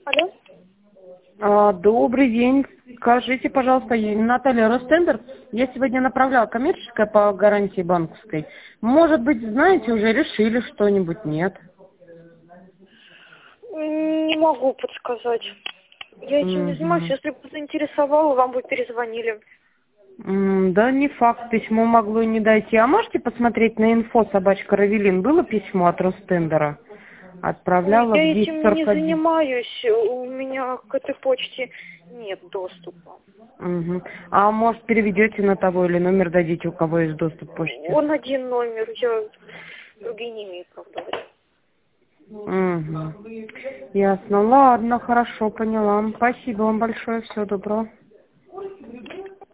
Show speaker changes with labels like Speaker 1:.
Speaker 1: Алло?
Speaker 2: Добрый день. Скажите, пожалуйста, Наталья Ростендер. Я сегодня направляла коммерческое по гарантии банковской. Может быть, знаете, уже решили что-нибудь? Нет?
Speaker 1: Не могу подсказать. Я этим не занимаюсь. Если бы заинтересовало, вам бы перезвонили.
Speaker 2: Да не факт, письмо могло и не дойти. А можете посмотреть на инфо собачка Равелин? Было письмо от Ростендера? Отправляла в
Speaker 1: Я этим не
Speaker 2: 10:41.
Speaker 1: занимаюсь. У меня к этой почте нет доступа.
Speaker 2: А может, переведете на того или номер дадите, у кого есть доступ к почте?
Speaker 1: Он один номер, я другие не имею права давать.
Speaker 2: Ясно. Ладно, хорошо, поняла. Спасибо вам большое. Всего доброго.